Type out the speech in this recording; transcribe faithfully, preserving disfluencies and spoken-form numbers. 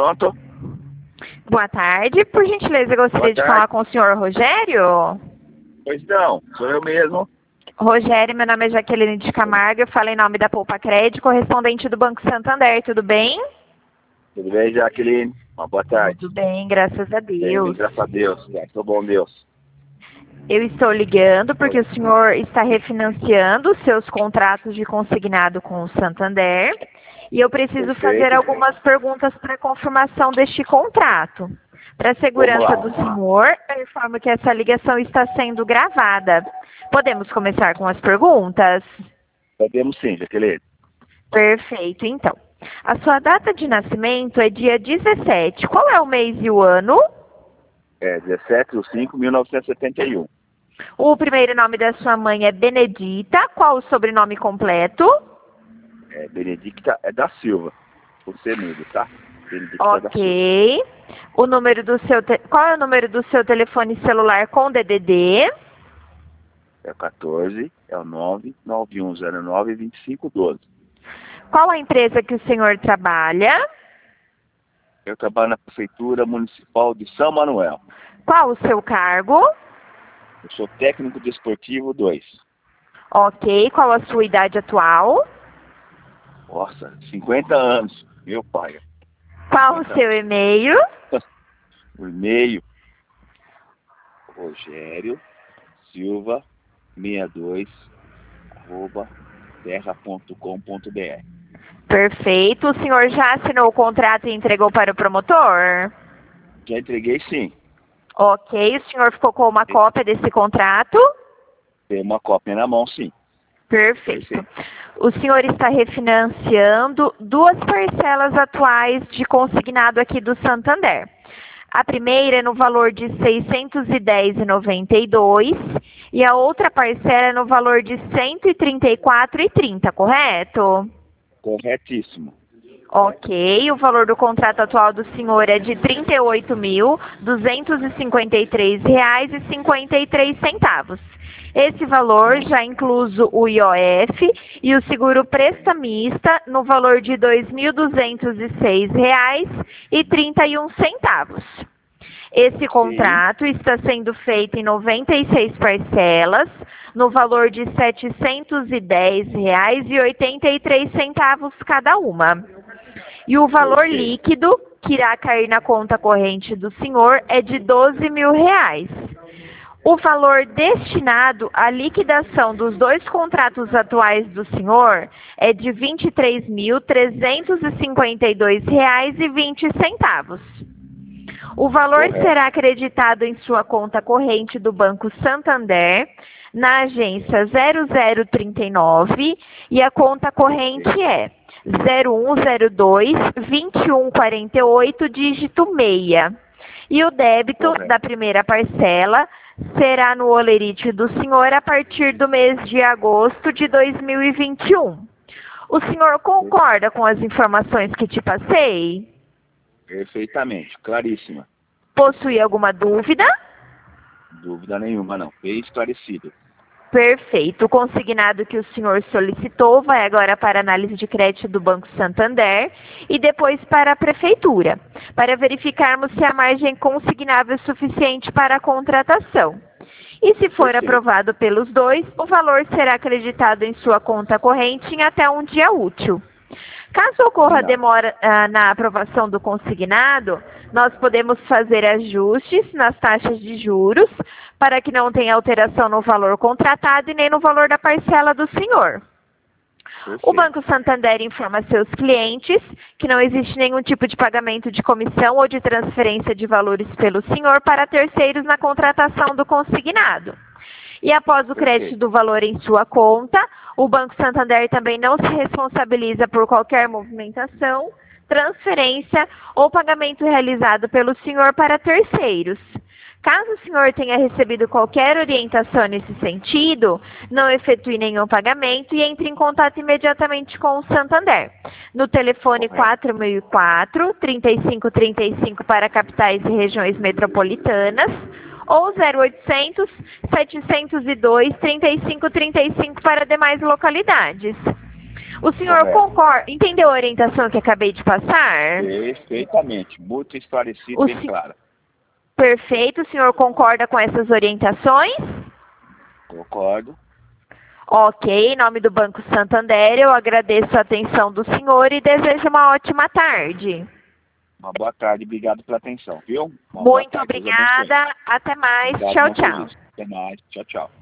pronto. Boa tarde. Por gentileza, eu gostaria de falar com o senhor Rogério. Pois não, sou eu mesmo. Rogério, meu nome é Jaqueline de Camargo, eu falo em nome da Poupa Crédito, correspondente do Banco Santander, tudo bem? Tudo bem, Jaqueline? Uma boa tarde. Tudo bem, graças a Deus. Bem, graças a Deus. Estou bom, Deus. Eu estou ligando porque o senhor está refinanciando seus contratos de consignado com o Santander e eu preciso Perfeito. fazer algumas perguntas para confirmação deste contrato. Para a segurança do senhor, eu informo que essa ligação está sendo gravada. Podemos começar com as perguntas? Podemos sim, Jaqueline. Perfeito, então. A sua data de nascimento é dia dezessete. Qual é o mês e o ano? É dezessete de cinco de mil novecentos e setenta e um. O primeiro nome da sua mãe é Benedita. Qual o sobrenome completo? É Benedicta é da Silva. Você muda, tá? Benedicta Ok. da Silva. O número do seu te... Qual é o número do seu telefone celular com D D D? É o quatorze, é o nove nove um zero nove dois cinco um dois. Qual a empresa que o senhor trabalha? Eu trabalho na Prefeitura Municipal de São Manuel. Qual o seu cargo? Eu sou técnico desportivo dois. Ok. Qual a sua idade atual? Nossa, cinquenta anos, meu pai. Qual o seu e-mail? O e-mail, Rogério Silva sessenta e dois, arroba terra ponto com ponto br. Perfeito. O senhor já assinou o contrato e entregou para o promotor? Já entreguei sim. Ok. O senhor ficou com uma cópia desse contrato? Tem uma cópia na mão, sim. Perfeito. Perfeito. O senhor está refinanciando duas parcelas atuais de consignado aqui do Santander. A primeira é no valor de seiscentos e dez reais e noventa e dois centavos e a outra parcela é no valor de cento e trinta e quatro reais e trinta centavos, correto? Corretíssimo. Ok, o valor do contrato atual do senhor é de trinta e oito mil, duzentos e cinquenta e três reais e cinquenta e três centavos. Esse valor já incluso o I O F e o seguro prestamista no valor de dois mil duzentos e seis reais e trinta e um centavos. Esse contrato Sim. está sendo feito em noventa e seis parcelas, no valor de setecentos e dez reais e oitenta e três centavos cada uma. E o valor Perfeito. líquido que irá cair na conta corrente do senhor é de doze mil reais. O valor destinado à liquidação dos dois contratos atuais do senhor é de vinte e três mil trezentos e cinquenta e dois reais e vinte centavos. O valor Correto. será acreditado em sua conta corrente do Banco Santander, na agência zero zero trinta e nove, e a conta corrente é zero um zero dois, vinte e um quarenta e oito, dígito seis. E o débito Correto. da primeira parcela será no holerite do senhor a partir do mês de agosto de dois mil e vinte e um. O senhor concorda com as informações que te passei? Perfeitamente, claríssima. Possui alguma dúvida? Dúvida nenhuma, não. Bem esclarecido. Perfeito. O consignado que o senhor solicitou vai agora para a análise de crédito do Banco Santander e depois para a Prefeitura, para verificarmos se a margem consignável é suficiente para a contratação. E se for Perfeito. aprovado pelos dois, o valor será acreditado em sua conta corrente em até um dia útil. Caso ocorra demora ah, na aprovação do consignado, nós podemos fazer ajustes nas taxas de juros para que não tenha alteração no valor contratado e nem no valor da parcela do senhor. Perfeito. O Banco Santander informa a seus clientes que não existe nenhum tipo de pagamento de comissão ou de transferência de valores pelo senhor para terceiros na contratação do consignado. E após o crédito do valor em sua conta, o Banco Santander também não se responsabiliza por qualquer movimentação, transferência ou pagamento realizado pelo senhor para terceiros. Caso o senhor tenha recebido qualquer orientação nesse sentido, não efetue nenhum pagamento e entre em contato imediatamente com o Santander. No telefone quatro mil e quatro, trinta e cinco trinta e cinco para capitais e regiões metropolitanas, ou zero oitocentos, setecentos e dois, trinta e cinco trinta e cinco para demais localidades. O senhor Correto. concorda, entendeu a orientação que acabei de passar? Perfeitamente, muito esclarecido, O bem se- clara. Perfeito, o senhor concorda com essas orientações? Concordo. Ok, em nome do Banco Santander, eu agradeço a atenção do senhor e desejo uma ótima tarde. Uma boa tarde, obrigado pela atenção, viu? Uma boa Muito tarde, Deus abençoe. obrigada, até mais, Obrigado, tchau, bom tchau. serviço. Até mais, tchau, tchau.